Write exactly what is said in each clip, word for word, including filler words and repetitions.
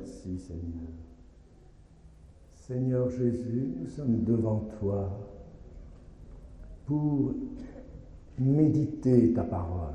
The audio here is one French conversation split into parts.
Merci Seigneur. Seigneur Jésus, nous sommes devant toi pour méditer ta parole.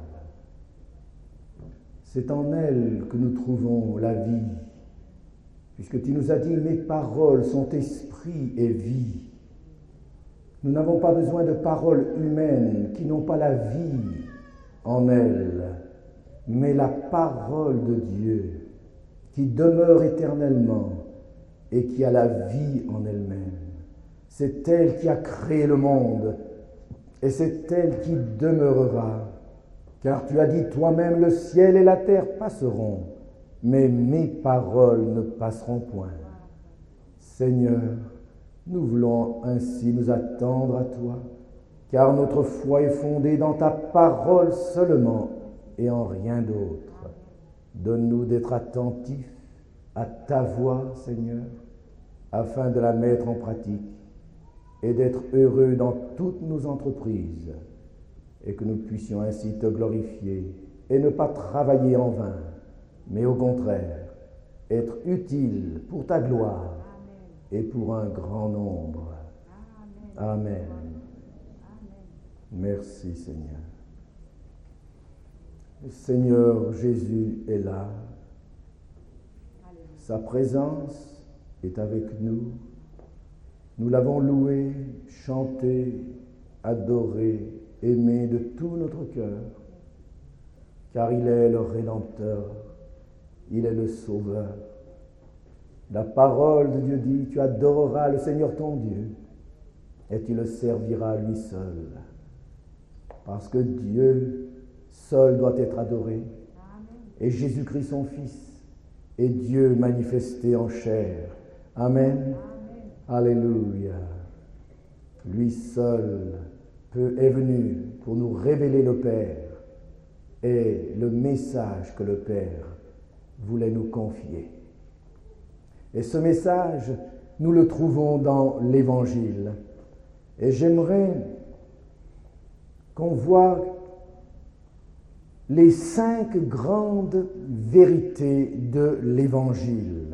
C'est en elle que nous trouvons la vie, puisque tu nous as dit « Mes paroles sont esprit et vie ». Nous n'avons pas besoin de paroles humaines qui n'ont pas la vie en elles, mais la parole de Dieu qui demeure éternellement et qui a la vie en elle-même. C'est elle qui a créé le monde et c'est elle qui demeurera. Car tu as dit toi-même, le ciel et la terre passeront, mais mes paroles ne passeront point. Seigneur, nous voulons ainsi nous attendre à toi, car notre foi est fondée dans ta parole seulement et en rien d'autre. Donne-nous d'être attentifs à ta voix, Seigneur, afin de la mettre en pratique et d'être heureux dans toutes nos entreprises, et que nous puissions ainsi te glorifier et ne pas travailler en vain, mais au contraire, être utiles pour ta gloire et pour un grand nombre. Amen. Amen. Amen. Merci Seigneur. Le Seigneur Jésus est là. Sa présence est avec nous. Nous l'avons loué, chanté, adoré, aimé de tout notre cœur, car il est le Rédempteur, il est le Sauveur. La parole de Dieu dit, tu adoreras le Seigneur ton Dieu et tu le serviras lui seul, parce que Dieu seul doit être adoré. Amen. Et Jésus-Christ son Fils est Dieu manifesté en chair. Amen. Amen. Alléluia. Lui seul peut, est venu pour nous révéler le Père et le message que le Père voulait nous confier. Et ce message, nous le trouvons dans l'Évangile. Et j'aimerais qu'on voit les cinq grandes vérités de l'Évangile.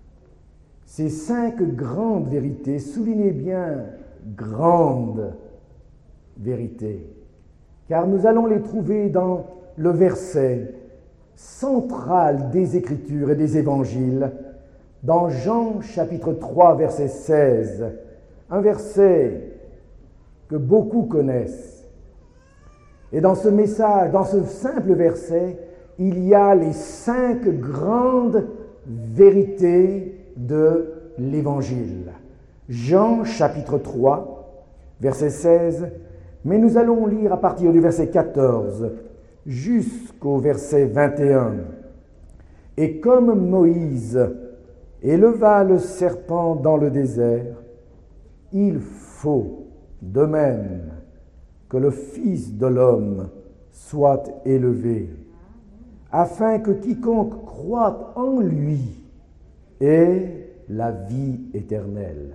Ces cinq grandes vérités, soulignez bien, grandes vérités, car nous allons les trouver dans le verset central des Écritures et des Évangiles, dans Jean chapitre trois, verset seize, un verset que beaucoup connaissent. Et dans ce message, dans ce simple verset, il y a les cinq grandes vérités de l'Évangile. Jean chapitre trois, verset seize, mais nous allons lire à partir du verset quatorze jusqu'au verset vingt et un. Et comme Moïse éleva le serpent dans le désert, il faut de même que le Fils de l'homme soit élevé, afin que quiconque croit en lui ait la vie éternelle.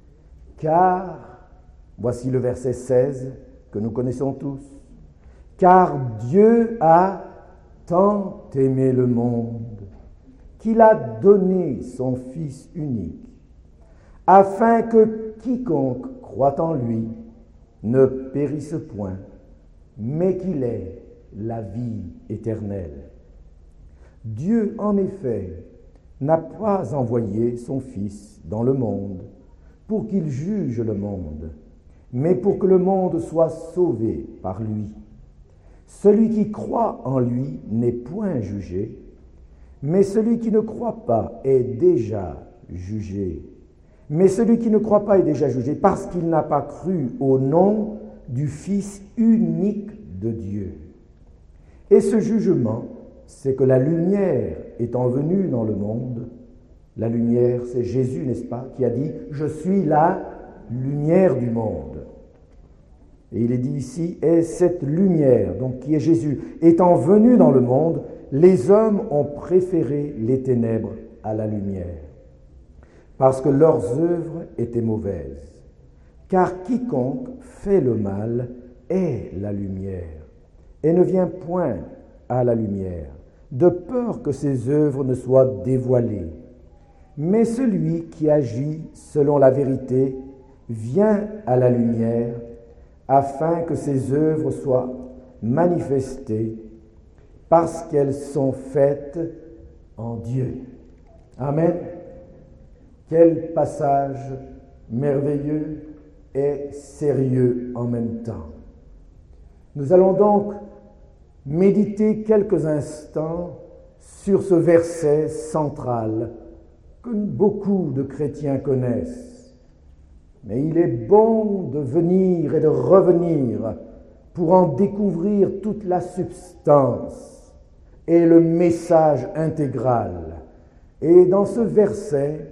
Car, voici le verset seize que nous connaissons tous, car Dieu a tant aimé le monde qu'il a donné son Fils unique, afin que quiconque croit en lui ne périsse point, mais qu'il ait la vie éternelle. Dieu, en effet, n'a pas envoyé son Fils dans le monde pour qu'il juge le monde, mais pour que le monde soit sauvé par lui. Celui qui croit en lui n'est point jugé, mais celui qui ne croit pas est déjà jugé. Mais celui qui ne croit pas est déjà jugé parce qu'il n'a pas cru au nom du Fils unique de Dieu. Et ce jugement, c'est que la lumière étant venue dans le monde, la lumière, c'est Jésus, n'est-ce pas, qui a dit « Je suis la lumière du monde ». Et il est dit ici « Et cette lumière, donc qui est Jésus, étant venue dans le monde, les hommes ont préféré les ténèbres à la lumière, parce que leurs œuvres étaient mauvaises. Car quiconque fait le mal est la lumière, et ne vient point à la lumière, de peur que ses œuvres ne soient dévoilées. Mais celui qui agit selon la vérité vient à la lumière, afin que ses œuvres soient manifestées, parce qu'elles sont faites en Dieu. Amen. Quel passage merveilleux et sérieux en même temps. Nous allons donc méditer quelques instants sur ce verset central que beaucoup de chrétiens connaissent. Mais il est bon de venir et de revenir pour en découvrir toute la substance et le message intégral. Et dans ce verset,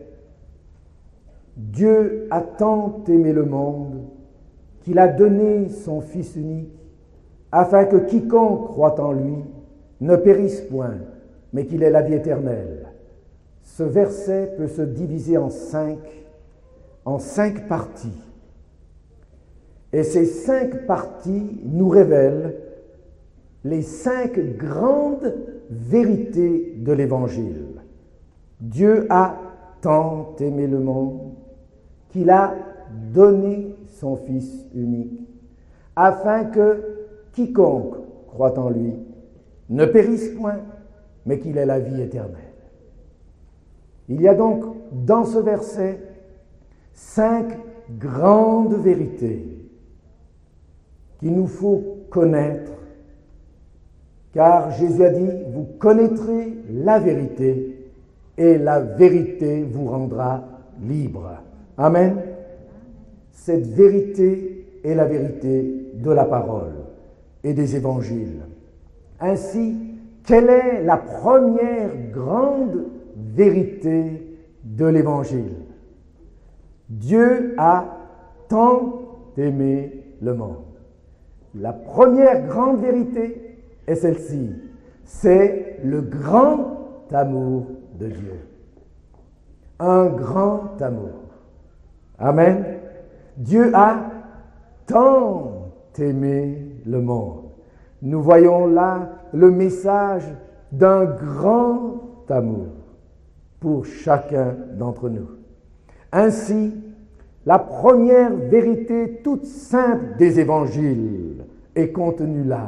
Dieu a tant aimé le monde qu'il a donné son Fils unique, afin que quiconque croit en lui ne périsse point, mais qu'il ait la vie éternelle. Ce verset peut se diviser en cinq, en cinq parties. Et ces cinq parties nous révèlent les cinq grandes vérités de l'Évangile. Dieu a tant aimé le monde qu'il a donné son Fils unique, afin que quiconque croit en lui ne périsse point, mais qu'il ait la vie éternelle. Il y a donc dans ce verset cinq grandes vérités qu'il nous faut connaître, car Jésus a dit « Vous connaîtrez la vérité et la vérité vous rendra libre. » Amen. Cette vérité est la vérité de la parole et des évangiles. Ainsi, quelle est la première grande vérité de l'évangile? Dieu a tant aimé le monde. La première grande vérité est celle-ci, c'est le grand amour de Dieu. Un grand amour. Amen. Dieu a tant aimé le monde. Nous voyons là le message d'un grand amour pour chacun d'entre nous. Ainsi, la première vérité toute simple des évangiles est contenue là.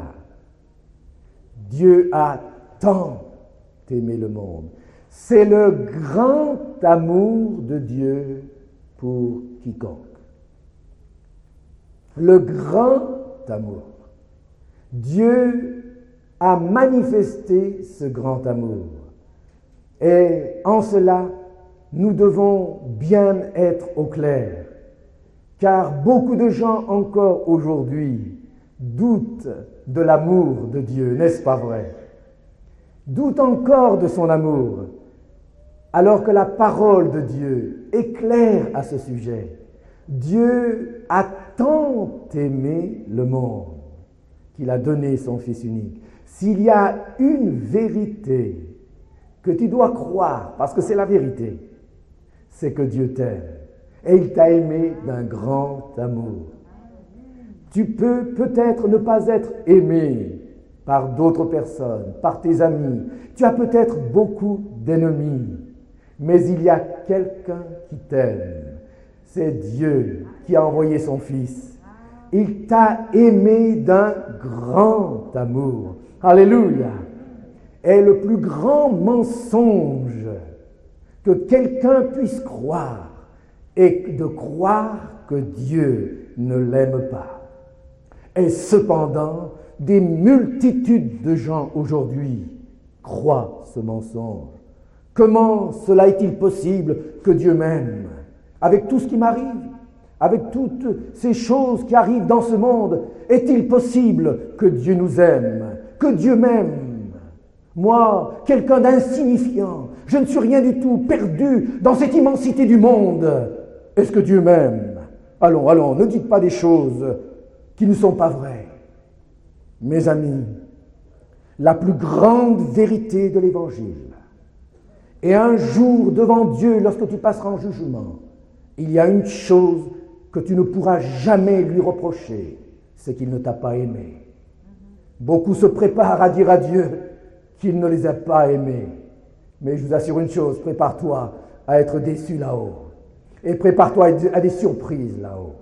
Dieu a tant aimé le monde. C'est le grand amour de Dieu pour quiconque. Le grand amour. Dieu a manifesté ce grand amour. Et en cela, nous devons bien être au clair, car beaucoup de gens encore aujourd'hui doutent de l'amour de Dieu, n'est-ce pas vrai? Doutent encore de son amour, alors que la parole de Dieu est claire à ce sujet. Dieu a tant aimé le monde qu'il a donné son Fils unique. S'il y a une vérité que tu dois croire, parce que c'est la vérité, c'est que Dieu t'aime. Et il t'a aimé d'un grand amour. Tu peux peut-être ne pas être aimé par d'autres personnes, par tes amis. Tu as peut-être beaucoup d'ennemis, mais il y a quelqu'un qui t'aime. C'est Dieu qui a envoyé son Fils. Il t'a aimé d'un grand amour. Alléluia! Et le plus grand mensonge que quelqu'un puisse croire est de croire que Dieu ne l'aime pas. Et cependant, des multitudes de gens aujourd'hui croient ce mensonge. Comment cela est-il possible que Dieu m'aime? Avec tout ce qui m'arrive, avec toutes ces choses qui arrivent dans ce monde, est-il possible que Dieu nous aime, que Dieu m'aime? Moi, quelqu'un d'insignifiant, je ne suis rien du tout, perdu dans cette immensité du monde. Est-ce que Dieu m'aime? Allons, allons, ne dites pas des choses qui ne sont pas vraies. Mes amis, la plus grande vérité de l'Évangile, et un jour devant Dieu, lorsque tu passeras en jugement, il y a une chose que tu ne pourras jamais lui reprocher, c'est qu'il ne t'a pas aimé. Beaucoup se préparent à dire à Dieu qu'il ne les a pas aimés. Mais je vous assure une chose, prépare-toi à être déçu là-haut. Et prépare-toi à des surprises là-haut.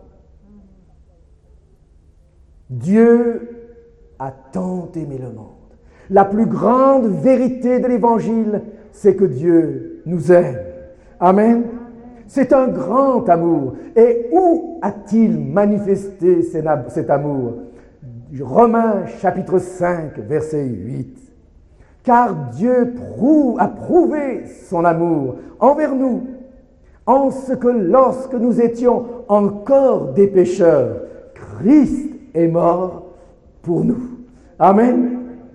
Dieu a tant aimé le monde. La plus grande vérité de l'Évangile, c'est que Dieu nous aime. Amen. C'est un grand amour. Et où a-t-il manifesté cet amour? Romains chapitre cinq, verset huit. Car Dieu prouve, a prouvé son amour envers nous, en ce que lorsque nous étions encore des pécheurs, Christ est mort pour nous. Amen.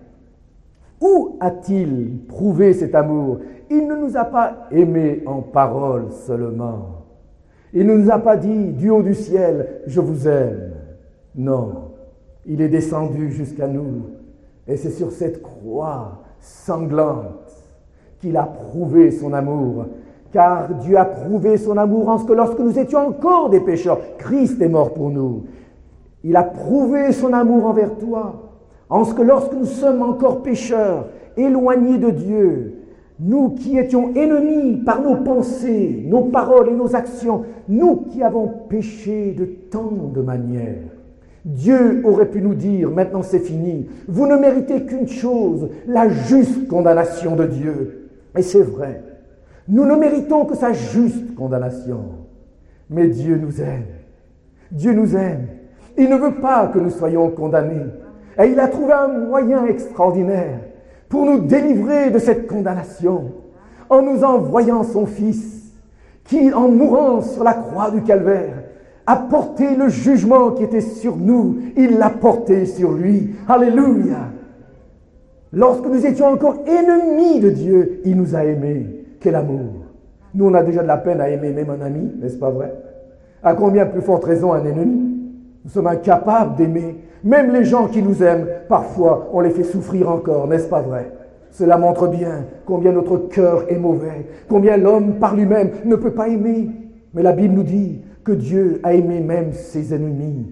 Où a-t-il prouvé cet amour? Il ne nous a pas aimés en parole seulement. Il ne nous a pas dit du haut du ciel, je vous aime. Non, il est descendu jusqu'à nous. Et c'est sur cette croix sanglante qu'il a prouvé son amour. Car Dieu a prouvé son amour en ce que lorsque nous étions encore des pécheurs, Christ est mort pour nous. Il a prouvé son amour envers toi, en ce que lorsque nous sommes encore pécheurs, éloignés de Dieu, nous qui étions ennemis par nos pensées, nos paroles et nos actions, nous qui avons péché de tant de manières, Dieu aurait pu nous dire, maintenant c'est fini, vous ne méritez qu'une chose, la juste condamnation de Dieu. Et c'est vrai, nous ne méritons que sa juste condamnation. Mais Dieu nous aime. Dieu nous aime. Il ne veut pas que nous soyons condamnés. Et il a trouvé un moyen extraordinaire pour nous délivrer de cette condamnation en nous envoyant son Fils qui, en mourant sur la croix du Calvaire, a porté le jugement qui était sur nous. Il l'a porté sur lui. Alléluia! Lorsque nous étions encore ennemis de Dieu, il nous a aimés. Quel amour! Nous, on a déjà de la peine à aimer même un ami, n'est-ce pas vrai? À combien plus forte raison un ennemi? Nous sommes incapables d'aimer. Même les gens qui nous aiment, parfois, on les fait souffrir encore, n'est-ce pas vrai? Cela montre bien combien notre cœur est mauvais, combien l'homme par lui-même ne peut pas aimer. Mais la Bible nous dit que Dieu a aimé même ses ennemis.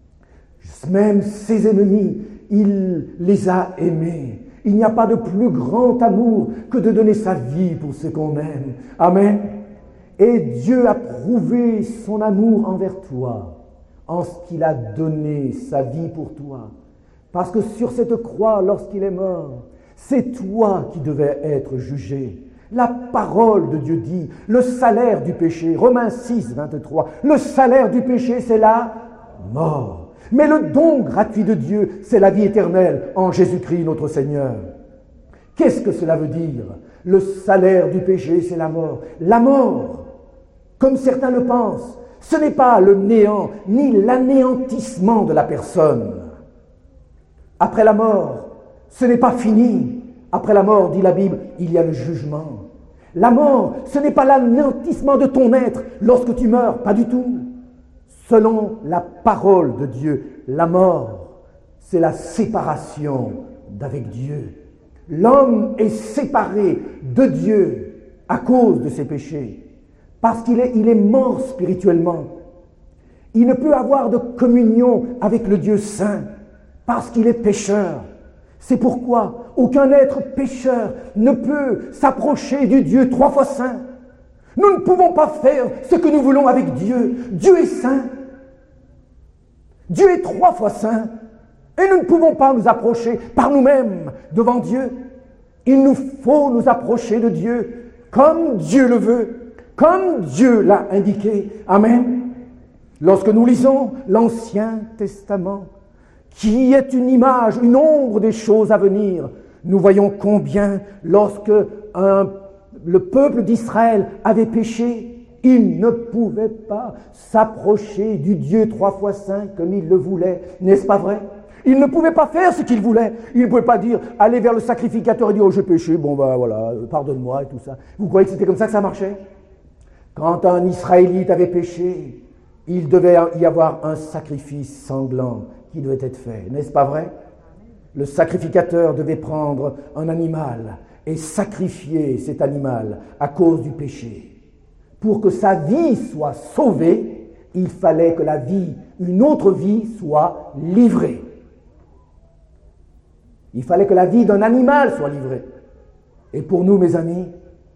Même ses ennemis, il les a aimés. Il n'y a pas de plus grand amour que de donner sa vie pour ceux qu'on aime. Amen. Et Dieu a prouvé son amour envers toi en ce qu'il a donné sa vie pour toi. Parce que sur cette croix, lorsqu'il est mort, c'est toi qui devais être jugé. La parole de Dieu dit, le salaire du péché, Romains six, vingt-trois, le salaire du péché, c'est la mort. Mais le don gratuit de Dieu, c'est la vie éternelle en Jésus-Christ notre Seigneur. Qu'est-ce que cela veut dire? Le salaire du péché, c'est la mort. La mort, comme certains le pensent, ce n'est pas le néant ni l'anéantissement de la personne. Après la mort, ce n'est pas fini. Après la mort, dit la Bible, il y a le jugement. La mort, ce n'est pas l'anéantissement de ton être lorsque tu meurs, pas du tout. Selon la parole de Dieu, la mort, c'est la séparation d'avec Dieu. L'homme est séparé de Dieu à cause de ses péchés, parce qu'il est, il est mort spirituellement. Il ne peut avoir de communion avec le Dieu saint, parce qu'il est pécheur. C'est pourquoi aucun être pécheur ne peut s'approcher du Dieu trois fois saint. Nous ne pouvons pas faire ce que nous voulons avec Dieu. Dieu est saint. Dieu est trois fois saint. Et nous ne pouvons pas nous approcher par nous-mêmes devant Dieu. Il nous faut nous approcher de Dieu comme Dieu le veut, comme Dieu l'a indiqué. Amen. Lorsque nous lisons l'Ancien Testament, qui est une image, une ombre des choses à venir, nous voyons combien, lorsque un, le peuple d'Israël avait péché, il ne pouvait pas s'approcher du Dieu trois fois saint comme il le voulait, n'est-ce pas vrai? Il ne pouvait pas faire ce qu'il voulait. Il ne pouvait pas dire, aller vers le sacrificateur et dire, oh j'ai péché, bon ben voilà, pardonne-moi et tout ça. Vous croyez que c'était comme ça que ça marchait? Quand un Israélite avait péché, il devait y avoir un sacrifice sanglant qui devait être fait, n'est-ce pas vrai? Le sacrificateur devait prendre un animal et sacrifier cet animal à cause du péché. Pour que sa vie soit sauvée, il fallait que la vie, une autre vie, soit livrée. Il fallait que la vie d'un animal soit livrée. Et pour nous, mes amis,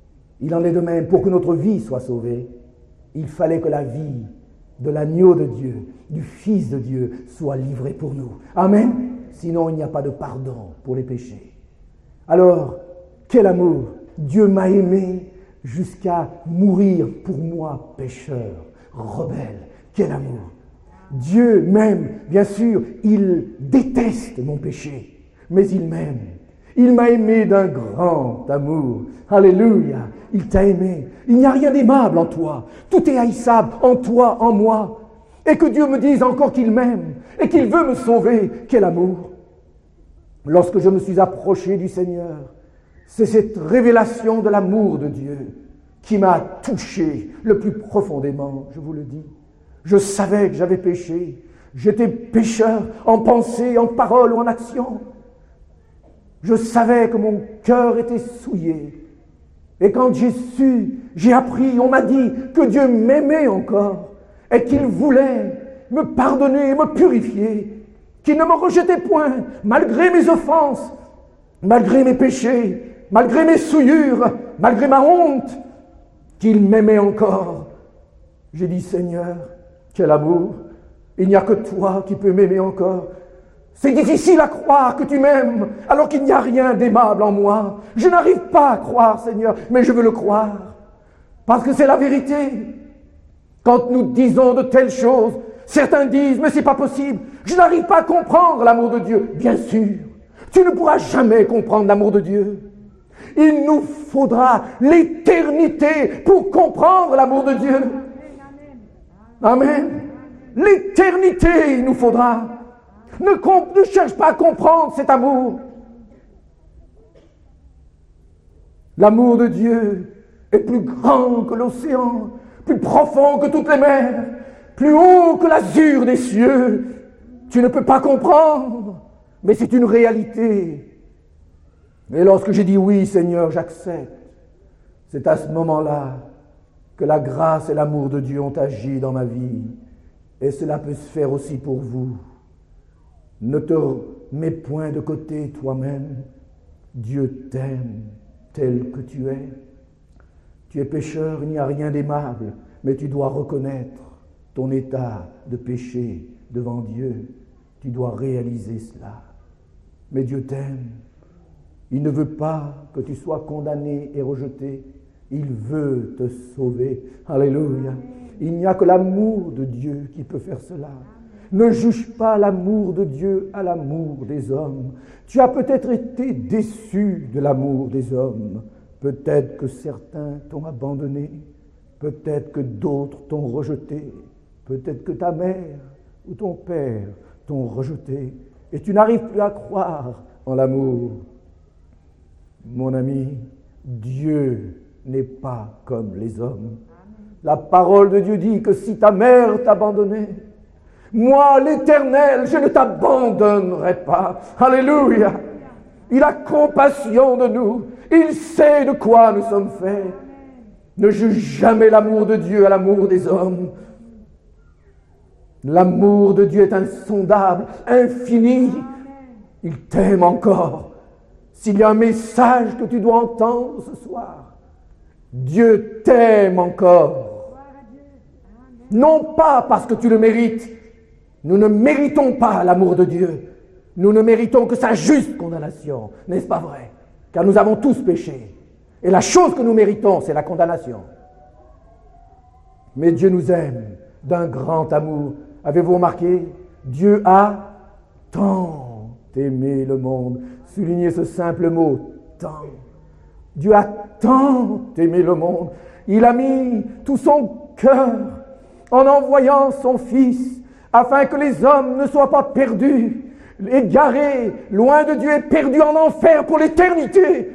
Il en est de même pour que notre vie soit sauvée. Il fallait que la vie de l'agneau de Dieu, du Fils de Dieu, soit livrée pour nous. Amen. Sinon, il n'y a pas de pardon pour les péchés. Alors, quel amour! Dieu m'a aimé jusqu'à mourir pour moi, pécheur, rebelle. Quel amour! Dieu m'aime, bien sûr, il déteste mon péché, mais il m'aime. Il m'a aimé d'un grand amour. Alléluia, il t'a aimé. Il n'y a rien d'aimable en toi. Tout est haïssable en toi, en moi. Et que Dieu me dise encore qu'il m'aime et qu'il veut me sauver. Quel amour! Lorsque je me suis approché du Seigneur, c'est cette révélation de l'amour de Dieu qui m'a touché le plus profondément, je vous le dis. Je savais que j'avais péché. J'étais pécheur en pensée, en parole ou en action. Je savais que mon cœur était souillé. Et quand j'ai su, j'ai appris, on m'a dit que Dieu m'aimait encore et qu'il voulait me pardonner, me purifier, qu'il ne me rejetait point, malgré mes offenses, malgré mes péchés, malgré mes souillures, malgré ma honte, qu'il m'aimait encore. J'ai dit, Seigneur, quel amour! Il n'y a que toi qui peux m'aimer encore. C'est difficile à croire que tu m'aimes alors qu'il n'y a rien d'aimable en moi. Je n'arrive pas à croire, Seigneur, mais je veux le croire. Parce que c'est la vérité. Quand nous disons de telles choses, certains disent, mais c'est pas possible. Je n'arrive pas à comprendre l'amour de Dieu. Bien sûr, tu ne pourras jamais comprendre l'amour de Dieu. Il nous faudra l'éternité pour comprendre l'amour de Dieu. Amen. L'éternité, il nous faudra. Ne, comp- ne cherche pas à comprendre cet amour. L'amour de Dieu est plus grand que l'océan, plus profond que toutes les mers, plus haut que l'azur des cieux. Tu ne peux pas comprendre, mais c'est une réalité. Et lorsque j'ai dit oui, Seigneur, j'accepte, c'est à ce moment-là que la grâce et l'amour de Dieu ont agi dans ma vie. Et cela peut se faire aussi pour vous. Ne te mets point de côté toi-même. Dieu t'aime tel que tu es. Tu es pécheur, il n'y a rien d'aimable, mais tu dois reconnaître ton état de péché devant Dieu. Tu dois réaliser cela. Mais Dieu t'aime. Il ne veut pas que tu sois condamné et rejeté. Il veut te sauver. Alléluia. Il n'y a que l'amour de Dieu qui peut faire cela. Ne juge pas l'amour de Dieu à l'amour des hommes. Tu as peut-être été déçu de l'amour des hommes. Peut-être que certains t'ont abandonné. Peut-être que d'autres t'ont rejeté. Peut-être que ta mère ou ton père t'ont rejeté. Et tu n'arrives plus à croire en l'amour. Mon ami, Dieu n'est pas comme les hommes. La parole de Dieu dit que si ta mère t'a abandonné, moi, l'Éternel, je ne t'abandonnerai pas. Alléluia. Il a compassion de nous. Il sait de quoi nous sommes faits. Ne juge jamais l'amour de Dieu à l'amour des hommes. L'amour de Dieu est insondable, infini. Il t'aime encore. S'il y a un message que tu dois entendre ce soir, Dieu t'aime encore. Non pas parce que tu le mérites. Nous ne méritons pas l'amour de Dieu. Nous ne méritons que sa juste condamnation. N'est-ce pas vrai? Car nous avons tous péché. Et la chose que nous méritons, c'est la condamnation. Mais Dieu nous aime d'un grand amour. Avez-vous remarqué? Dieu a tant aimé le monde. Soulignez ce simple mot, tant. Dieu a tant aimé le monde. Il a mis tout son cœur en envoyant son Fils, afin que les hommes ne soient pas perdus, égarés, loin de Dieu et perdus en enfer pour l'éternité.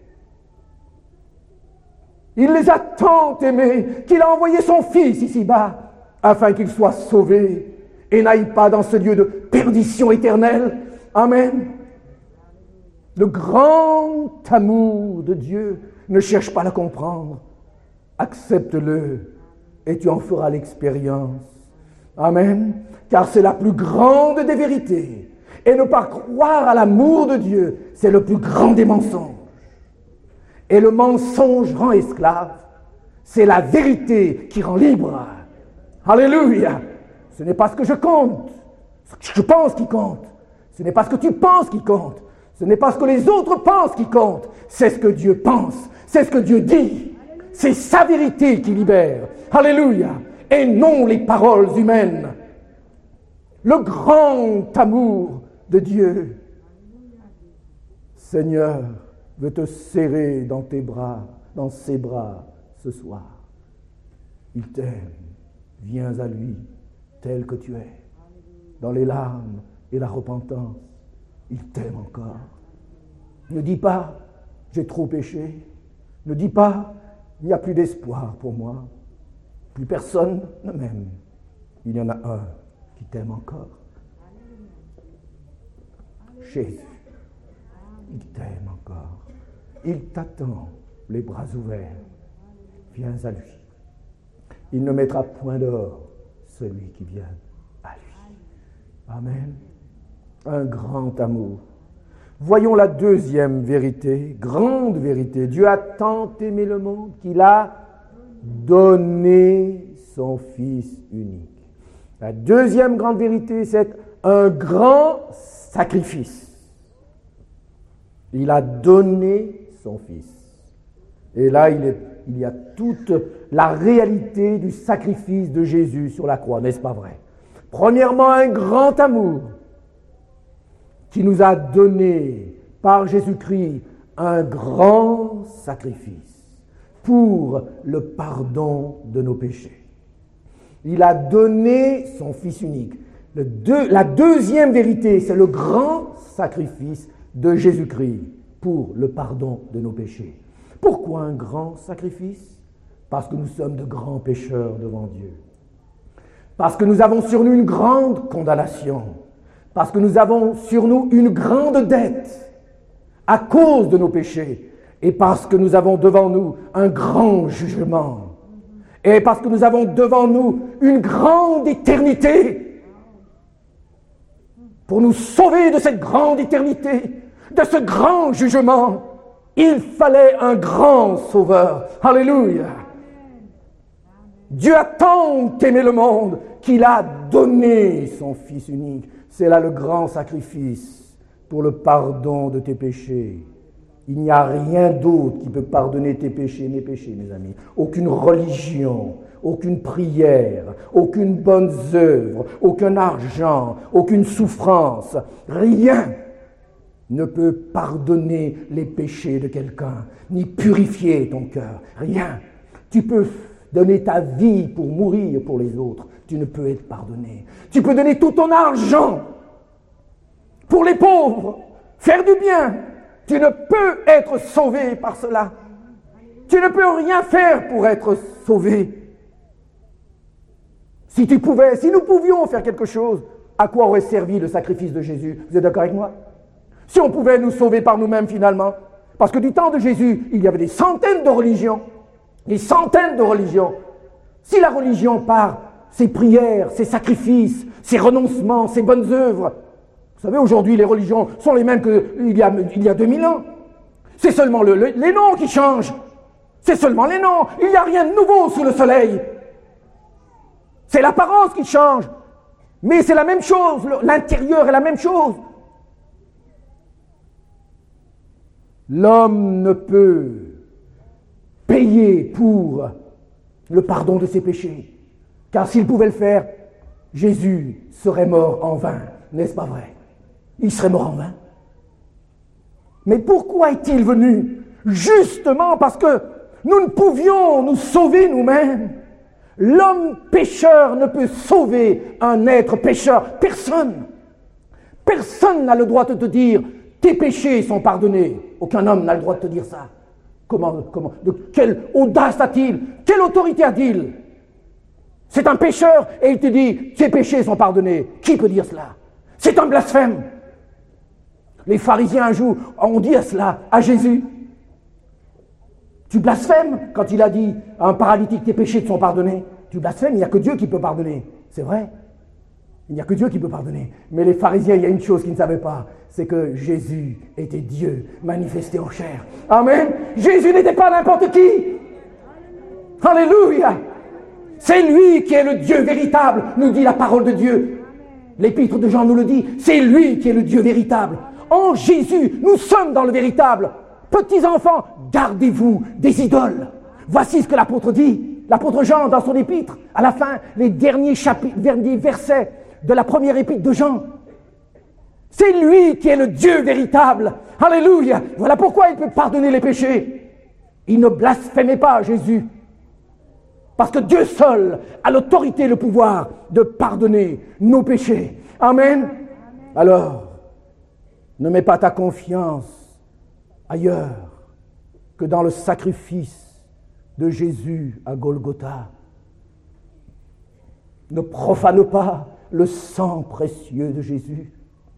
Il les a tant aimés qu'il a envoyé son Fils ici-bas, afin qu'ils soient sauvés et n'aillent pas dans ce lieu de perdition éternelle. Amen. Le grand amour de Dieu, ne cherche pas à le comprendre. Accepte-le et tu en feras l'expérience. Amen. Car c'est la plus grande des vérités. Et ne pas croire à l'amour de Dieu, c'est le plus grand des mensonges. Et le mensonge rend esclave. C'est la vérité qui rend libre. Alléluia. Ce n'est pas ce que je compte, ce que je pense qui compte. Ce n'est pas ce que tu penses qui compte. Ce n'est pas ce que les autres pensent qui compte. C'est ce que Dieu pense. C'est ce que Dieu dit. C'est sa vérité qui libère. Alléluia. Et non les paroles humaines. Le grand amour de Dieu. Seigneur, veut te serrer dans tes bras, dans ses bras ce soir. Il t'aime. Viens à lui tel que tu es. Dans les larmes et la repentance, il t'aime encore. Ne dis pas, j'ai trop péché. Ne dis pas, il n'y a plus d'espoir pour moi. Plus personne ne m'aime. Il y en a un qui t'aime encore. Jésus, il t'aime encore. Il t'attend, les bras ouverts. Viens à lui. Il ne mettra point dehors celui qui vient à lui. Amen. Un grand amour. Voyons la deuxième vérité, grande vérité. Dieu a tant aimé le monde qu'il a donné son Fils unique. La deuxième grande vérité, c'est un grand sacrifice. Il a donné son Fils. Et là, il, est, il y a toute la réalité du sacrifice de Jésus sur la croix, n'est-ce pas vrai? Premièrement, un grand amour qui nous a donné par Jésus-Christ un grand sacrifice pour le pardon de nos péchés. Il a donné son Fils unique. Le deux, la deuxième vérité, c'est le grand sacrifice de Jésus-Christ pour le pardon de nos péchés. Pourquoi un grand sacrifice? Parce que nous sommes de grands pécheurs devant Dieu. Parce que nous avons sur nous une grande condamnation. Parce que nous avons sur nous une grande dette à cause de nos péchés. Et parce que nous avons devant nous un grand jugement. Et parce que nous avons devant nous une grande éternité. Pour nous sauver de cette grande éternité, de ce grand jugement, il fallait un grand sauveur. Alléluia. Dieu a tant aimé le monde qu'il a donné son Fils unique. C'est là le grand sacrifice pour le pardon de tes péchés. Il n'y a rien d'autre qui peut pardonner tes péchés, mes péchés, mes amis. Aucune religion, aucune prière, aucune bonne œuvre, aucun argent, aucune souffrance, rien ne peut pardonner les péchés de quelqu'un, ni purifier ton cœur. Rien. Tu peux donner ta vie pour mourir pour les autres. Tu ne peux être pardonné. Tu peux donner tout ton argent pour les pauvres, faire du bien. Tu ne peux être sauvé par cela. Tu ne peux rien faire pour être sauvé. Si tu pouvais, si nous pouvions faire quelque chose, à quoi aurait servi le sacrifice de Jésus? Vous êtes d'accord avec moi? Si on pouvait nous sauver par nous-mêmes finalement, parce que du temps de Jésus, il y avait des centaines de religions, des centaines de religions. Si la religion par ses prières, ses sacrifices, ses renoncements, ses bonnes œuvres, vous savez, aujourd'hui, les religions sont les mêmes qu'il y a, il y a deux mille ans. C'est seulement le, le, les noms qui changent. C'est seulement les noms. Il n'y a rien de nouveau sous le soleil. C'est l'apparence qui change. Mais c'est la même chose. L'intérieur est la même chose. L'homme ne peut payer pour le pardon de ses péchés. Car s'il pouvait le faire, Jésus serait mort en vain. N'est-ce pas vrai? Il serait mort en vain. Mais pourquoi est-il venu? Justement parce que nous ne pouvions nous sauver nous-mêmes. L'homme pécheur ne peut sauver un être pécheur. Personne. Personne n'a le droit de te dire tes péchés sont pardonnés. Aucun homme n'a le droit de te dire ça. Comment, comment, de quelle audace a-t-il? Quelle autorité a-t-il? C'est un pécheur et il te dit tes péchés sont pardonnés. Qui peut dire cela? C'est un blasphème. Les pharisiens un jour ont dit à cela à Jésus. Tu blasphèmes quand il a dit à un paralytique tes péchés te sont pardonnés. Tu blasphèmes, il n'y a que Dieu qui peut pardonner. C'est vrai. Il n'y a que Dieu qui peut pardonner. Mais les pharisiens, il y a une chose qu'ils ne savaient pas, c'est que Jésus était Dieu manifesté en chair. Amen. Jésus n'était pas n'importe qui. Alléluia. C'est lui qui est le Dieu véritable, nous dit la parole de Dieu. L'épître de Jean nous le dit, c'est lui qui est le Dieu véritable. En Jésus, nous sommes dans le véritable. Petits enfants, gardez-vous des idoles. Voici ce que l'apôtre dit. L'apôtre Jean, dans son épître, à la fin, les derniers chapitres, derniers versets de la première épître de Jean. C'est lui qui est le Dieu véritable. Alléluia. Voilà pourquoi il peut pardonner les péchés. Il ne blasphémait pas Jésus. Parce que Dieu seul a l'autorité et le pouvoir de pardonner nos péchés. Amen. Alors, ne mets pas ta confiance ailleurs que dans le sacrifice de Jésus à Golgotha. Ne profane pas le sang précieux de Jésus.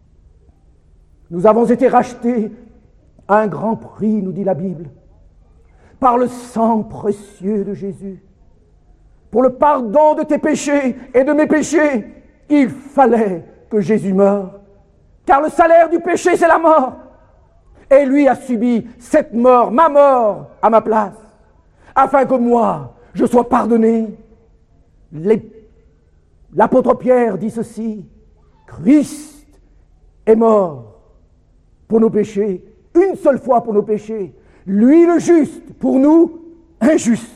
Nous avons été rachetés à un grand prix, nous dit la Bible, par le sang précieux de Jésus. Pour le pardon de tes péchés et de mes péchés, il fallait que Jésus meure. Car le salaire du péché, c'est la mort. Et lui a subi cette mort, ma mort, à ma place, afin que moi, je sois pardonné. Les... L'apôtre Pierre dit ceci, Christ est mort pour nos péchés, une seule fois pour nos péchés, lui le juste, pour nous, injuste,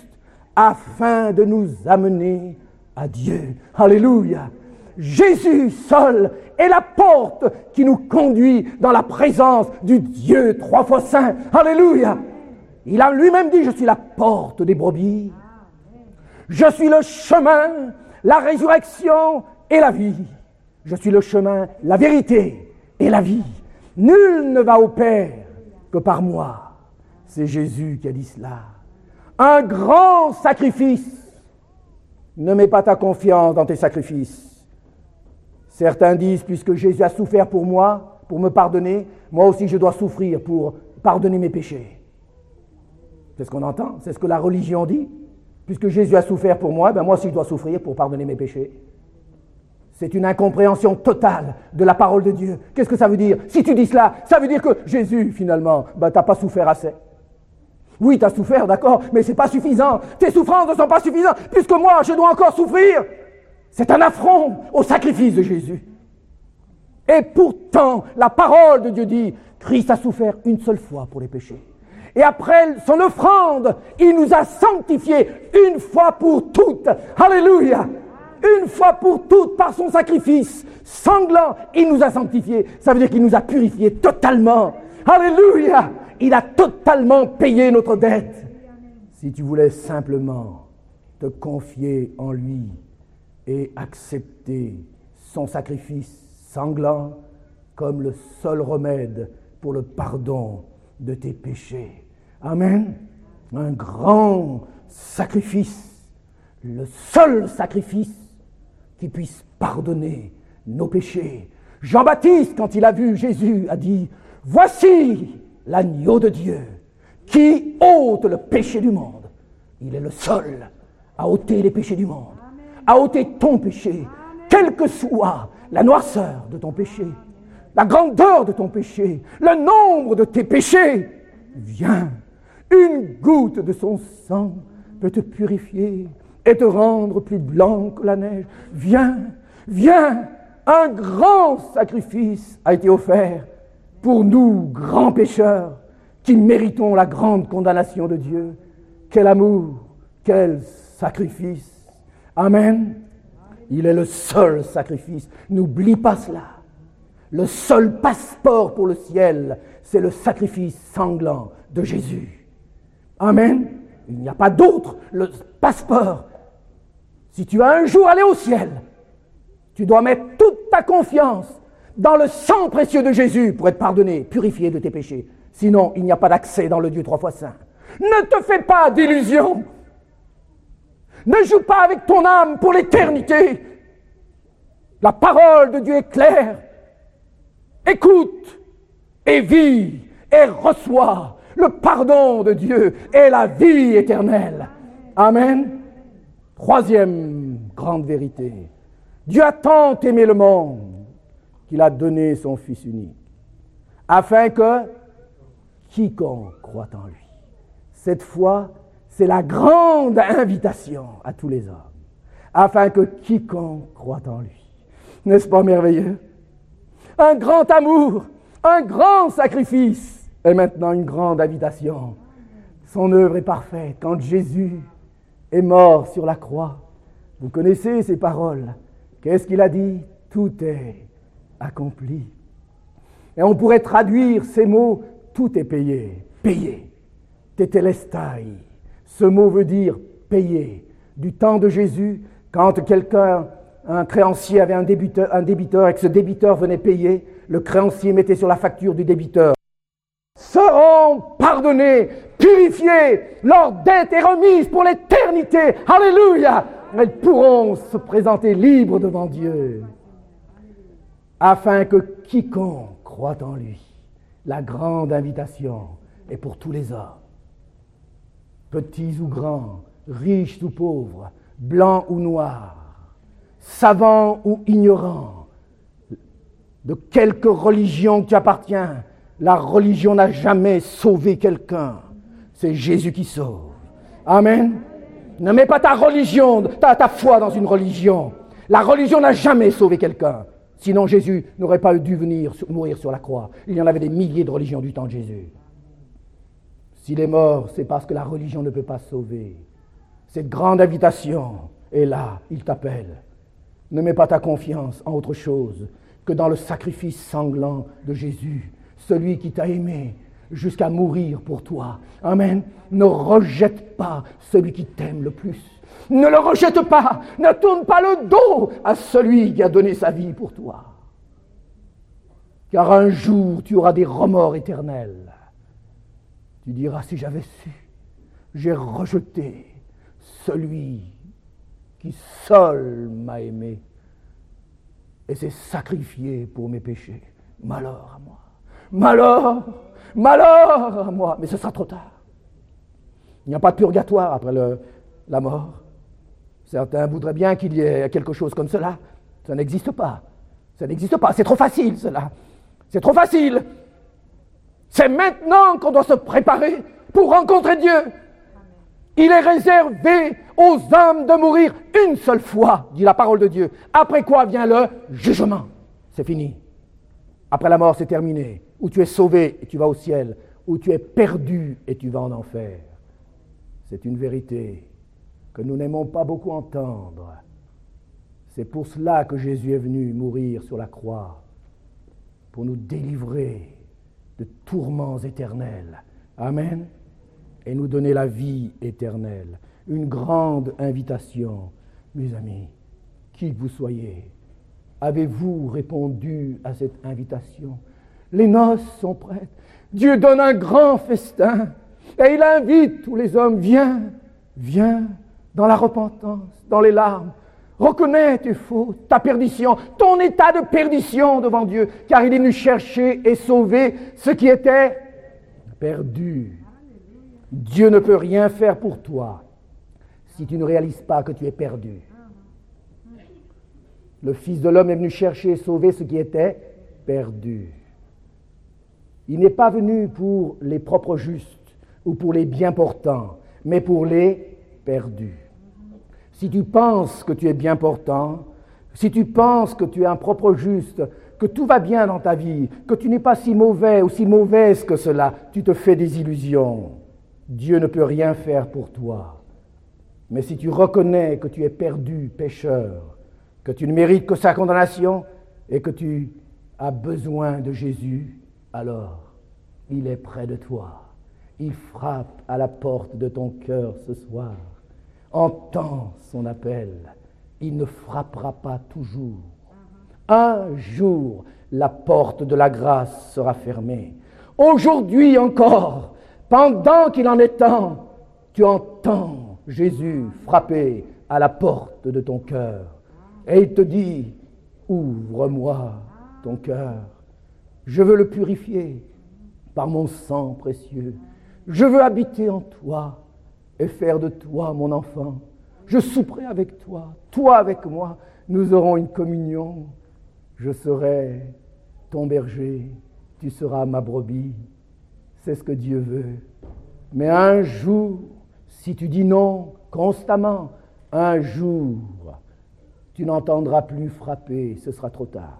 afin de nous amener à Dieu. Alléluia. Jésus seul est la porte qui nous conduit dans la présence du Dieu trois fois saint. Alléluia. Il a lui-même dit, je suis la porte des brebis. Je suis le chemin, la résurrection et la vie. Je suis le chemin, la vérité et la vie. Nul ne va au Père que par moi. C'est Jésus qui a dit cela. Un grand sacrifice. Ne mets pas ta confiance dans tes sacrifices. Certains disent, puisque Jésus a souffert pour moi, pour me pardonner, moi aussi je dois souffrir pour pardonner mes péchés. C'est ce qu'on entend, c'est ce que la religion dit. Puisque Jésus a souffert pour moi, ben moi aussi je dois souffrir pour pardonner mes péchés. C'est une incompréhension totale de la parole de Dieu. Qu'est-ce que ça veut dire? Si tu dis cela, ça veut dire que Jésus, finalement, ben, tu n'as pas souffert assez. Oui, tu as souffert, d'accord, mais ce n'est pas suffisant. Tes souffrances ne sont pas suffisantes, puisque moi, je dois encore souffrir. C'est un affront au sacrifice de Jésus. Et pourtant, la parole de Dieu dit, Christ a souffert une seule fois pour les péchés. Et après son offrande, il nous a sanctifiés une fois pour toutes. Alléluia! Une fois pour toutes par son sacrifice sanglant, il nous a sanctifiés. Ça veut dire qu'il nous a purifiés totalement. Alléluia! Il a totalement payé notre dette. Si tu voulais simplement te confier en lui et accepter son sacrifice sanglant comme le seul remède pour le pardon de tes péchés. Amen. Un grand sacrifice, le seul sacrifice qui puisse pardonner nos péchés. Jean-Baptiste, quand il a vu Jésus, a dit, « Voici l'agneau de Dieu qui ôte le péché du monde. » Il est le seul à ôter les péchés du monde, à ôter ton péché, quelle que soit la noirceur de ton péché, la grandeur de ton péché, le nombre de tes péchés. Viens, une goutte de son sang peut te purifier et te rendre plus blanc que la neige. Viens, viens, un grand sacrifice a été offert pour nous, grands pécheurs, qui méritons la grande condamnation de Dieu. Quel amour, quel sacrifice. Amen. Il est le seul sacrifice. N'oublie pas cela. Le seul passeport pour le ciel, c'est le sacrifice sanglant de Jésus. Amen. Il n'y a pas d'autre. Le passeport. Si tu vas un jour aller au ciel, tu dois mettre toute ta confiance dans le sang précieux de Jésus pour être pardonné, purifié de tes péchés. Sinon, il n'y a pas d'accès dans le Dieu trois fois saint. Ne te fais pas d'illusions. Ne joue pas avec ton âme pour l'éternité. La parole de Dieu est claire. Écoute et vis et reçois le pardon de Dieu et la vie éternelle. Amen. Troisième grande vérité. Dieu a tant aimé le monde qu'il a donné son Fils unique, afin que quiconque croit en lui. Cette fois, c'est la grande invitation à tous les hommes, afin que quiconque croit en lui. N'est-ce pas merveilleux? Un grand amour, un grand sacrifice, et maintenant une grande invitation. Son œuvre est parfaite. Quand Jésus est mort sur la croix, vous connaissez ces paroles. Qu'est-ce qu'il a dit? Tout est accompli. Et on pourrait traduire ces mots, tout est payé. Payé. Tetelestai. Ce mot veut dire payer. Du temps de Jésus, quand quelqu'un, un créancier avait un débiteur, un débiteur et que ce débiteur venait payer, le créancier mettait sur la facture du débiteur: seront pardonnés, purifiés, leur dette est remise pour l'éternité. Alléluia! Elles pourront se présenter libres devant Dieu, afin que quiconque croit en lui. La grande invitation est pour tous les hommes, petits ou grands, riches ou pauvres, blancs ou noirs, savants ou ignorants, de quelque religion tu appartiens. La religion n'a jamais sauvé quelqu'un. C'est Jésus qui sauve. Amen. Ne mets pas ta religion, ta, ta foi dans une religion. La religion n'a jamais sauvé quelqu'un. Sinon Jésus n'aurait pas dû venir mourir sur la croix. Il y en avait des milliers de religions du temps de Jésus. S'il est mort, c'est parce que la religion ne peut pas sauver. Cette grande invitation est là, il t'appelle. Ne mets pas ta confiance en autre chose que dans le sacrifice sanglant de Jésus, celui qui t'a aimé jusqu'à mourir pour toi. Amen. Ne rejette pas celui qui t'aime le plus. Ne le rejette pas. Ne tourne pas le dos à celui qui a donné sa vie pour toi. Car un jour, tu auras des remords éternels. Tu diras, si j'avais su, j'ai rejeté celui qui seul m'a aimé et s'est sacrifié pour mes péchés. Malheur à moi. Malheur, malheur à moi. Mais ce sera trop tard. Il n'y a pas de purgatoire après le, la mort. Certains voudraient bien qu'il y ait quelque chose comme cela. Ça n'existe pas. Ça n'existe pas. C'est trop facile, cela. C'est trop facile. C'est maintenant qu'on doit se préparer pour rencontrer Dieu. Il est réservé aux âmes de mourir une seule fois, dit la parole de Dieu. Après quoi vient le jugement. C'est fini. Après la mort, c'est terminé. Ou tu es sauvé et tu vas au ciel, ou tu es perdu et tu vas en enfer. C'est une vérité que nous n'aimons pas beaucoup entendre. C'est pour cela que Jésus est venu mourir sur la croix, pour nous délivrer de tourments éternels. Amen. Et nous donner la vie éternelle. Une grande invitation, mes amis, qui que vous soyez. Avez-vous répondu à cette invitation? Les noces sont prêtes. Dieu donne un grand festin et il invite tous les hommes. Viens, viens dans la repentance, dans les larmes. Reconnais tes fautes, ta perdition, ton état de perdition devant Dieu, car il est venu chercher et sauver ce qui était perdu. Dieu ne peut rien faire pour toi si tu ne réalises pas que tu es perdu. Le Fils de l'homme est venu chercher et sauver ce qui était perdu. Il n'est pas venu pour les propres justes ou pour les bien portants, mais pour les perdus. Si tu penses que tu es bien portant, si tu penses que tu es un propre juste, que tout va bien dans ta vie, que tu n'es pas si mauvais ou si mauvaise que cela, tu te fais des illusions. Dieu ne peut rien faire pour toi. Mais si tu reconnais que tu es perdu, pécheur, que tu ne mérites que sa condamnation et que tu as besoin de Jésus, alors il est près de toi. Il frappe à la porte de ton cœur ce soir. Entends son appel. Il ne frappera pas toujours. Un jour, la porte de la grâce sera fermée. Aujourd'hui encore, pendant qu'il en est temps, tu entends Jésus frapper à la porte de ton cœur. Et il te dit, ouvre-moi ton cœur. Je veux le purifier par mon sang précieux. Je veux habiter en toi et faire de toi mon enfant. Je souperai avec toi, toi avec moi. Nous aurons une communion. Je serai ton berger, tu seras ma brebis. C'est ce que Dieu veut. Mais un jour, si tu dis non constamment, un jour, tu n'entendras plus frapper, ce sera trop tard.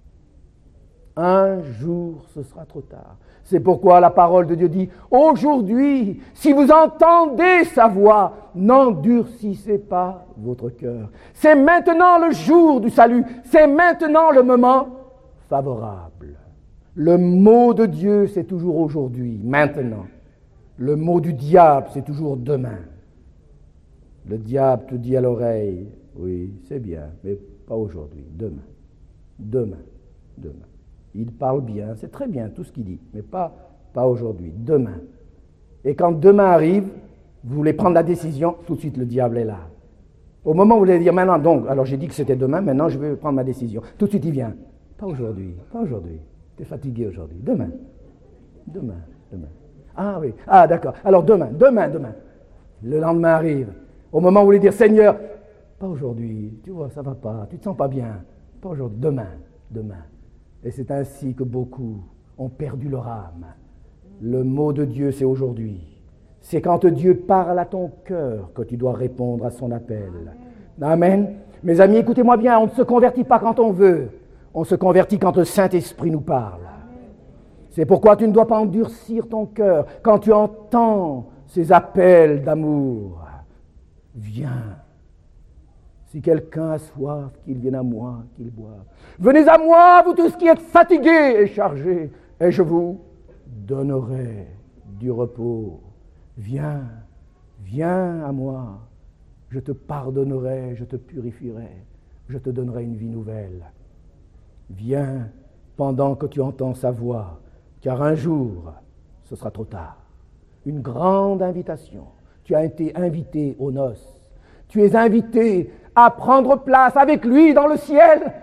Un jour, ce sera trop tard. C'est pourquoi la parole de Dieu dit, aujourd'hui, si vous entendez sa voix, n'endurcissez pas votre cœur. C'est maintenant le jour du salut, c'est maintenant le moment favorable. Le mot de Dieu, c'est toujours aujourd'hui, maintenant. Le mot du diable, c'est toujours demain. Le diable te dit à l'oreille, oui, c'est bien, mais pas aujourd'hui, demain, demain, demain. Il parle bien, c'est très bien tout ce qu'il dit, mais pas, pas aujourd'hui, demain. Et quand demain arrive, vous voulez prendre la décision, tout de suite le diable est là. Au moment où vous voulez dire maintenant, donc, alors j'ai dit que c'était demain, maintenant je vais prendre ma décision. Tout de suite il vient. Pas aujourd'hui, pas aujourd'hui. Tu es fatigué aujourd'hui, demain, demain, demain. Ah oui, ah d'accord, alors demain, demain, demain. Le lendemain arrive. Au moment où vous voulez dire Seigneur, pas aujourd'hui, tu vois, ça va pas, tu te sens pas bien. Pas aujourd'hui, demain, demain. Et c'est ainsi que beaucoup ont perdu leur âme. Le mot de Dieu, c'est aujourd'hui. C'est quand Dieu parle à ton cœur que tu dois répondre à son appel. Amen. Mes amis, écoutez-moi bien, on ne se convertit pas quand on veut. On se convertit quand le Saint-Esprit nous parle. C'est pourquoi tu ne dois pas endurcir ton cœur quand tu entends ces appels d'amour. Viens. Si quelqu'un a soif, qu'il vienne à moi, qu'il boive. Venez à moi, vous tous qui êtes fatigués et chargés, et je vous donnerai du repos. Viens, viens à moi. Je te pardonnerai, je te purifierai, je te donnerai une vie nouvelle. Viens pendant que tu entends sa voix, car un jour, ce sera trop tard. Une grande invitation. Tu as été invité aux noces. Tu es invité à prendre place avec lui dans le ciel.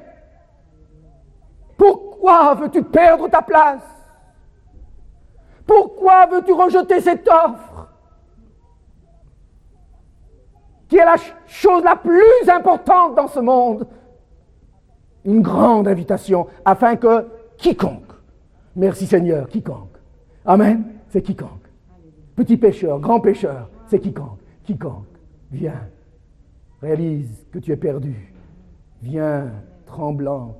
Pourquoi veux-tu perdre ta place? Pourquoi veux-tu rejeter cette offre qui est la chose la plus importante dans ce monde? Une grande invitation afin que quiconque, merci Seigneur, quiconque, amen, c'est quiconque, petit pécheur, grand pécheur, c'est quiconque, quiconque, viens, réalise que tu es perdu, viens tremblant,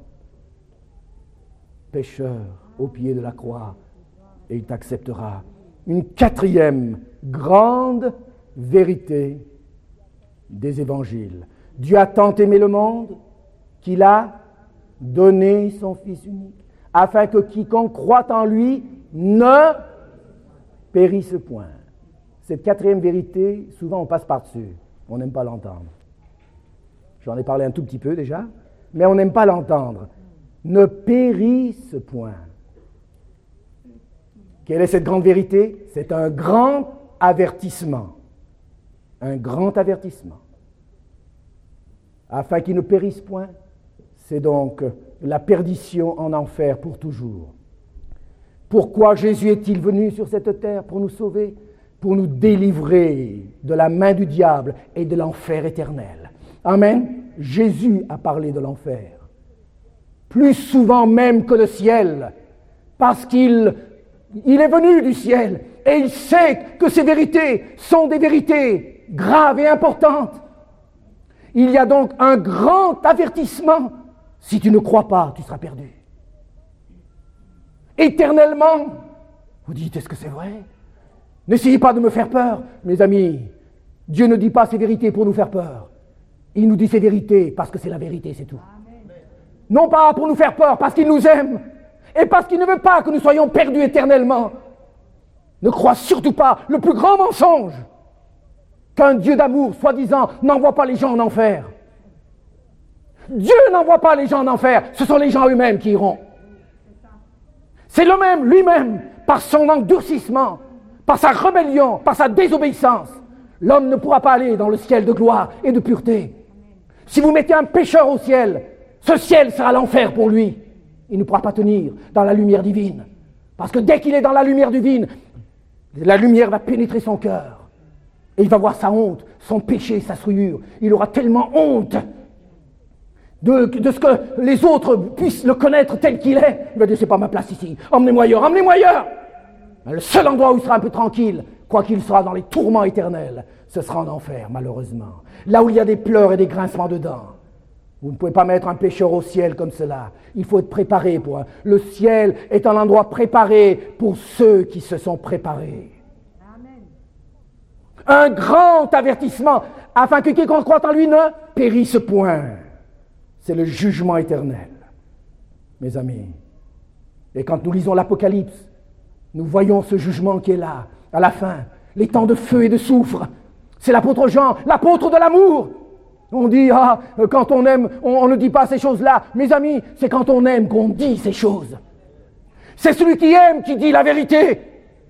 pécheur au pied de la croix, et il t'acceptera. Une quatrième grande vérité des évangiles. Dieu a tant aimé le monde qu'il a donné son Fils unique, afin que quiconque croit en lui ne périsse point. Cette quatrième vérité, souvent on passe par-dessus, on n'aime pas l'entendre. J'en ai parlé un tout petit peu déjà, mais on n'aime pas l'entendre. Ne périsse point. Quelle est cette grande vérité? C'est un grand avertissement. Un grand avertissement. Afin qu'il ne périsse point, c'est donc la perdition en enfer pour toujours. Pourquoi Jésus est-il venu sur cette terre? Pour nous sauver, pour nous délivrer de la main du diable et de l'enfer éternel. Amen. Jésus a parlé de l'enfer. Plus souvent même que le ciel, parce qu'il il est venu du ciel et il sait que ces vérités sont des vérités graves et importantes. Il y a donc un grand avertissement. Si tu ne crois pas, tu seras perdu. Éternellement. Vous dites, est-ce que c'est vrai? N'essayez pas de me faire peur, mes amis. Dieu ne dit pas ces vérités pour nous faire peur. Il nous dit ces vérités parce que c'est la vérité, c'est tout. Non pas pour nous faire peur, parce qu'il nous aime et parce qu'il ne veut pas que nous soyons perdus éternellement. Ne crois surtout pas le plus grand mensonge qu'un Dieu d'amour, soi-disant, n'envoie pas les gens en enfer. Dieu n'envoie pas les gens en enfer, ce sont les gens eux-mêmes qui iront. C'est le même, lui-même, par son endurcissement, par sa rébellion, par sa désobéissance, l'homme ne pourra pas aller dans le ciel de gloire et de pureté. Si vous mettez un pécheur au ciel, ce ciel sera l'enfer pour lui. Il ne pourra pas tenir dans la lumière divine. Parce que dès qu'il est dans la lumière divine, la lumière va pénétrer son cœur. Et il va voir sa honte, son péché, sa souillure. Il aura tellement honte de, de ce que les autres puissent le connaître tel qu'il est. Il va dire, c'est pas ma place ici, emmenez-moi ailleurs, emmenez-moi ailleurs. Mais le seul endroit où il sera un peu tranquille, quoi qu'il sera dans les tourments éternels, ce sera en enfer, malheureusement. Là où il y a des pleurs et des grincements de dents. Vous ne pouvez pas mettre un pécheur au ciel comme cela. Il faut être préparé pour un... Le ciel est un endroit préparé pour ceux qui se sont préparés. Amen. Un grand avertissement, afin que quiconque croit en lui ne périsse point. C'est le jugement éternel, mes amis. Et quand nous lisons l'Apocalypse, nous voyons ce jugement qui est là, à la fin, les temps de feu et de soufre. C'est l'apôtre Jean, l'apôtre de l'amour. On dit, ah, quand on aime, on, on ne dit pas ces choses-là. Mes amis, c'est quand on aime qu'on dit ces choses. C'est celui qui aime qui dit la vérité.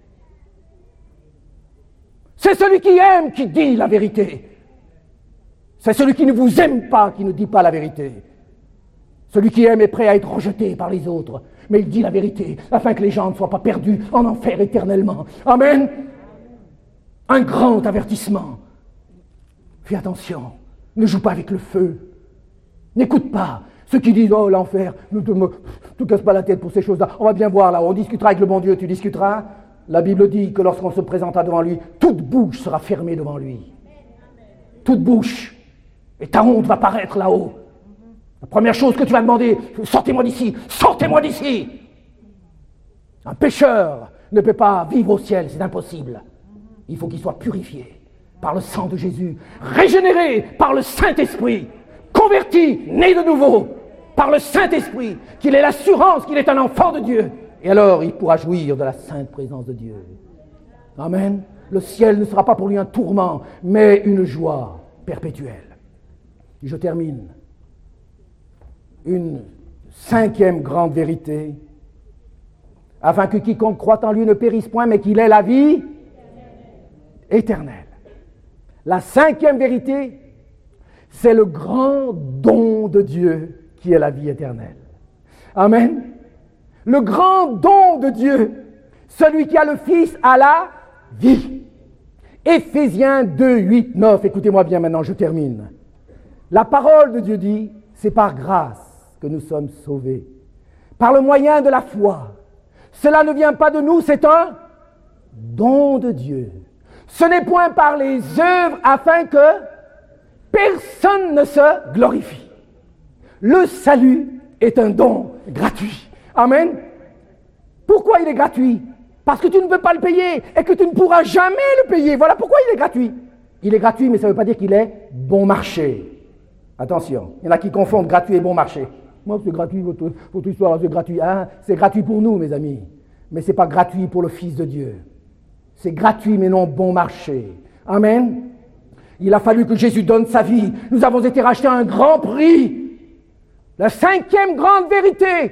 C'est celui qui aime qui dit la vérité. C'est celui qui ne vous aime pas qui ne dit pas la vérité. Celui qui aime est prêt à être rejeté par les autres. Mais il dit la vérité, afin que les gens ne soient pas perdus en enfer éternellement. Amen. Un grand avertissement. Fais attention. Ne joue pas avec le feu. N'écoute pas ceux qui disent « Oh, l'enfer, ne te, me, te casse pas la tête pour ces choses-là. On va bien voir là, on discutera avec le bon Dieu, tu discuteras. » La Bible dit que lorsqu'on se présentera devant lui, toute bouche sera fermée devant lui. Toute bouche. Et ta honte va paraître là-haut. La première chose que tu vas demander, sortez-moi d'ici, sortez-moi d'ici. Un pécheur ne peut pas vivre au ciel, c'est impossible. Il faut qu'il soit purifié par le sang de Jésus, régénéré par le Saint-Esprit, converti, né de nouveau par le Saint-Esprit, qu'il ait l'assurance qu'il est un enfant de Dieu. Et alors, il pourra jouir de la sainte présence de Dieu. Amen. Le ciel ne sera pas pour lui un tourment, mais une joie perpétuelle. Je termine. Une cinquième grande vérité, afin que quiconque croit en lui ne périsse point, mais qu'il ait la vie éternelle. La cinquième vérité, c'est le grand don de Dieu qui est la vie éternelle. Amen. Le grand don de Dieu, celui qui a le Fils a la vie. Éphésiens deux, huit, neuf, écoutez-moi bien maintenant, je termine. La parole de Dieu dit, c'est par grâce que nous sommes sauvés, par le moyen de la foi. Cela ne vient pas de nous, c'est un don de Dieu. Ce n'est point par les œuvres afin que personne ne se glorifie. Le salut est un don gratuit. Amen. Pourquoi il est gratuit? Parce que tu ne peux pas le payer et que tu ne pourras jamais le payer. Voilà pourquoi il est gratuit. Il est gratuit, mais ça ne veut pas dire qu'il est bon marché. Attention, il y en a qui confondent gratuit et bon marché. Moi, c'est gratuit, votre, votre histoire, c'est gratuit. Hein? C'est gratuit pour nous, mes amis. Mais ce n'est pas gratuit pour le Fils de Dieu. C'est gratuit, mais non bon marché. Amen. Il a fallu que Jésus donne sa vie. Nous avons été rachetés à un grand prix. La cinquième grande vérité,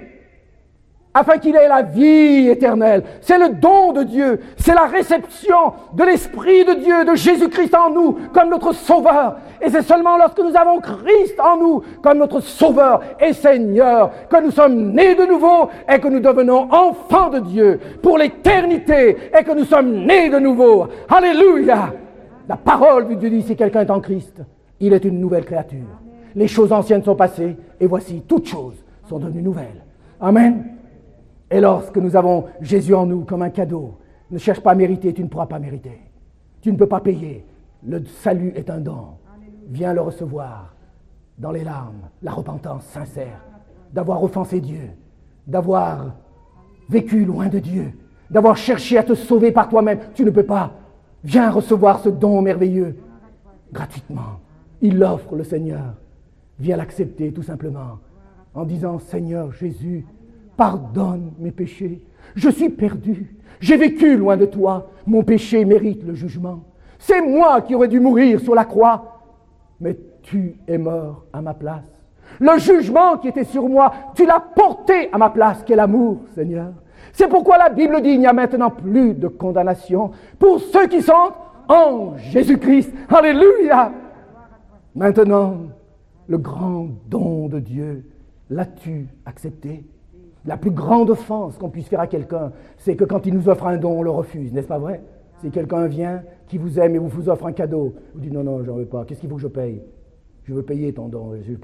afin qu'il ait la vie éternelle. C'est le don de Dieu. C'est la réception de l'Esprit de Dieu, de Jésus-Christ en nous, comme notre Sauveur. Et c'est seulement lorsque nous avons Christ en nous, comme notre Sauveur et Seigneur, que nous sommes nés de nouveau et que nous devenons enfants de Dieu pour l'éternité et que nous sommes nés de nouveau. Alléluia! La parole de Dieu dit, si quelqu'un est en Christ, il est une nouvelle créature. Les choses anciennes sont passées et voici, toutes choses sont devenues nouvelles. Amen. Et lorsque nous avons Jésus en nous comme un cadeau, ne cherche pas à mériter, tu ne pourras pas mériter. Tu ne peux pas payer. Le salut est un don. Viens le recevoir dans les larmes, la repentance sincère, d'avoir offensé Dieu, d'avoir vécu loin de Dieu, d'avoir cherché à te sauver par toi-même. Tu ne peux pas. Viens recevoir ce don merveilleux gratuitement. Il l'offre, le Seigneur. Viens l'accepter tout simplement en disant, Seigneur Jésus, pardonne mes péchés. Je suis perdu. J'ai vécu loin de toi. Mon péché mérite le jugement. C'est moi qui aurais dû mourir sur la croix. Mais tu es mort à ma place. Le jugement qui était sur moi, tu l'as porté à ma place. Quel amour, Seigneur. C'est pourquoi la Bible dit, il n'y a maintenant plus de condamnation pour ceux qui sont en Jésus-Christ. Alléluia. Maintenant, le grand don de Dieu, l'as-tu accepté? La plus grande offense qu'on puisse faire à quelqu'un, c'est que quand il nous offre un don, on le refuse, n'est-ce pas vrai? Si quelqu'un vient, qui vous aime et vous vous offre un cadeau, vous dites non, non, j'en veux pas, qu'est-ce qu'il faut que je paye? Je veux payer ton don, je veux pas.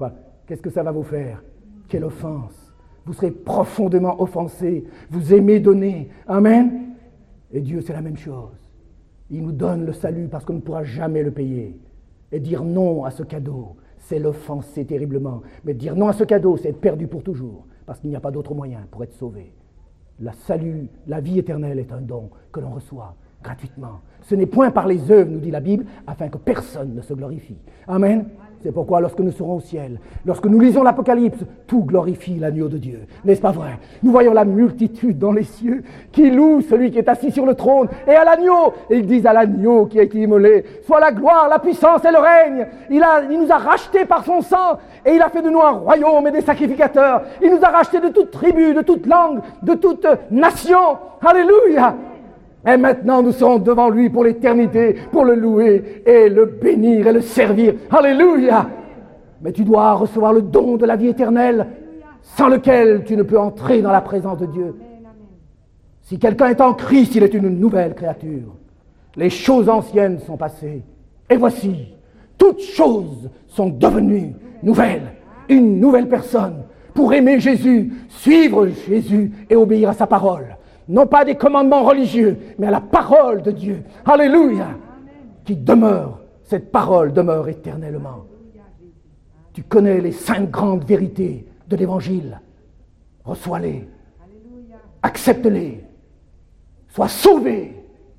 qu'est-ce que ça va vous faire? Quelle offense! Vous serez profondément offensés. Vous aimez donner. Amen. Et Dieu, c'est la même chose. Il nous donne le salut parce qu'on ne pourra jamais le payer. Et dire non à ce cadeau, c'est l'offenser terriblement. Mais dire non à ce cadeau, c'est être perdu pour toujours. Parce qu'il n'y a pas d'autre moyen pour être sauvé. Le salut, la vie éternelle est un don que l'on reçoit gratuitement. Ce n'est point par les œuvres, nous dit la Bible, afin que personne ne se glorifie. Amen. C'est pourquoi lorsque nous serons au ciel, lorsque nous lisons l'Apocalypse, tout glorifie l'agneau de Dieu. N'est-ce pas vrai? Nous voyons la multitude dans les cieux qui loue celui qui est assis sur le trône et à l'agneau. Et ils disent à l'agneau qui a été immolé, soit la gloire, la puissance et le règne. Il, a, il nous a rachetés par son sang et il a fait de nous un royaume et des sacrificateurs. Il nous a rachetés de toute tribu, de toute langue, de toute nation. Alléluia! Et maintenant, nous serons devant lui pour l'éternité, pour le louer et le bénir et le servir. Alléluia! Mais tu dois recevoir le don de la vie éternelle, sans lequel tu ne peux entrer dans la présence de Dieu. Si quelqu'un est en Christ, il est une nouvelle créature. Les choses anciennes sont passées. Et voici, toutes choses sont devenues nouvelles. Une nouvelle personne pour aimer Jésus, suivre Jésus et obéir à sa parole. Non pas des commandements religieux, mais à la parole de Dieu. Alléluia! Qui demeure, cette parole demeure éternellement. Tu connais les cinq grandes vérités de l'Évangile. Reçois-les. Accepte-les. Sois sauvé.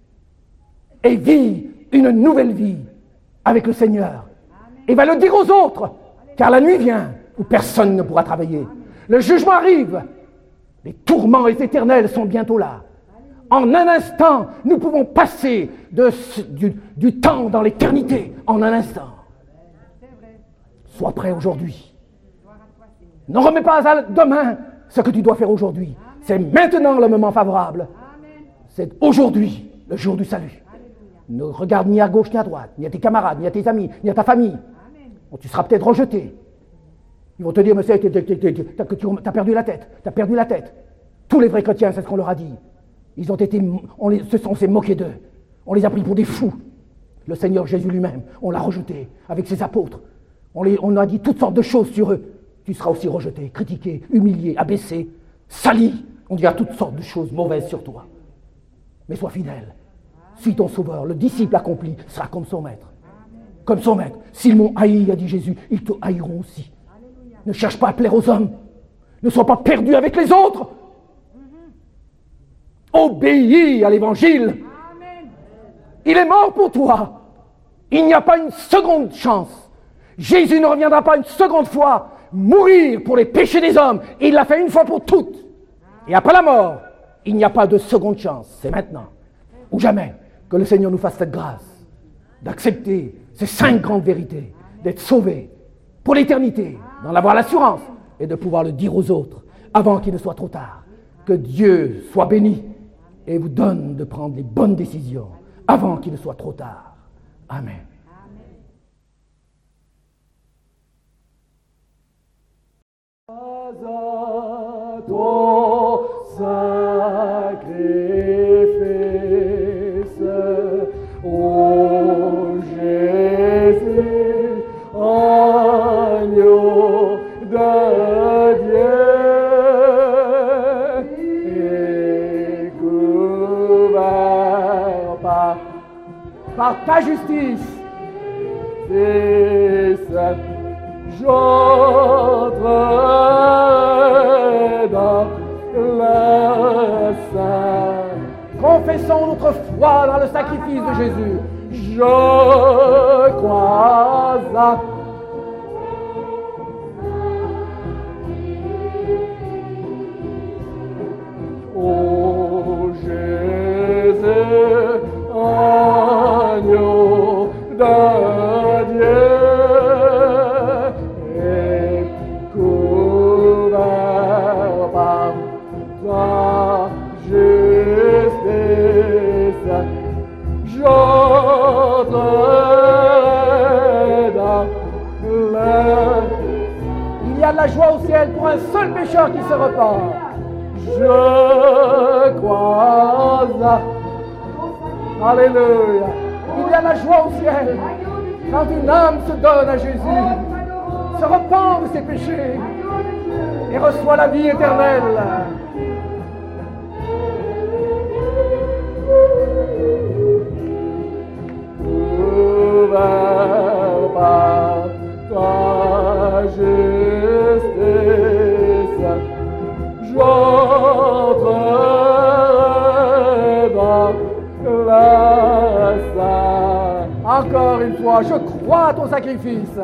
Et vis une nouvelle vie avec le Seigneur. Et va le dire aux autres, car la nuit vient où personne ne pourra travailler. Le jugement arrive. Les tourments éternels sont bientôt là. En un instant, nous pouvons passer de, du, du temps dans l'éternité. En un instant. Sois prêt aujourd'hui. Ne remets pas à demain ce que tu dois faire aujourd'hui. C'est maintenant le moment favorable. C'est aujourd'hui le jour du salut. Ne regarde ni à gauche ni à droite, ni à tes camarades, ni à tes amis, ni à ta famille. Bon, tu seras peut-être rejeté. Ils vont te dire, mais c'est que tu as perdu la tête, tu as perdu la tête. Tous les vrais chrétiens, c'est ce qu'on leur a dit. Ils ont été, on, les, on s'est moqué d'eux. On les a pris pour des fous. Le Seigneur Jésus lui-même, on l'a rejeté avec ses apôtres. On, les, on a dit toutes sortes de choses sur eux. Tu seras aussi rejeté, critiqué, humilié, abaissé, sali. On dira toutes sortes de choses mauvaises sur toi. Mais sois fidèle. Suis ton sauveur. Le disciple accompli sera comme son maître. Comme son maître. S'ils m'ont haï, a dit Jésus, ils te haïront aussi. Ne cherche pas à plaire aux hommes. Ne sois pas perdu avec les autres. Obéis à l'évangile. Il est mort pour toi. Il n'y a pas une seconde chance. Jésus ne reviendra pas une seconde fois mourir pour les péchés des hommes. Il l'a fait une fois pour toutes. Et après la mort, il n'y a pas de seconde chance. C'est maintenant ou jamais que le Seigneur nous fasse cette grâce d'accepter ces cinq grandes vérités, d'être sauvés pour l'éternité, d'en avoir l'assurance et de pouvoir le dire aux autres avant qu'il ne soit trop tard. Que Dieu soit béni et vous donne de prendre les bonnes décisions avant qu'il ne soit trop tard. Amen. Ton sacrifice, ô Jésus, agneau de Dieu, et couvert par, par ta justice, Fils, j'entre dans le sein. Confessons notre foi dans le sacrifice de Jésus. Je crois à ô Jésus, agneau de Dieu. Il y a de la joie au ciel pour un seul pécheur qui se repent. Je crois à... Alléluia. Il y a de la joie au ciel quand une âme se donne à Jésus. se repent de ses péchés et reçoit la vie éternelle. Ouvert par ta justice, j'entrerai dans la salle. Encore une fois, je crois à ton sacrifice.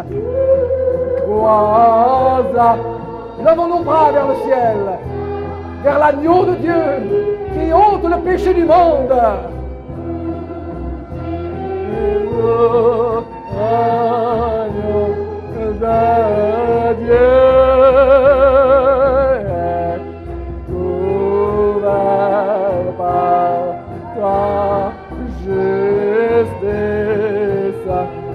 Crois à. Levons nos bras vers le ciel, vers l'agneau de Dieu qui ôte le péché du monde. Agneau de Dieu, couvert par ta justice,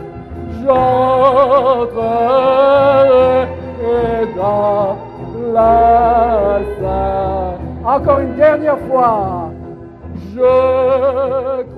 j'entrerai dans la salle. Encore une dernière fois, je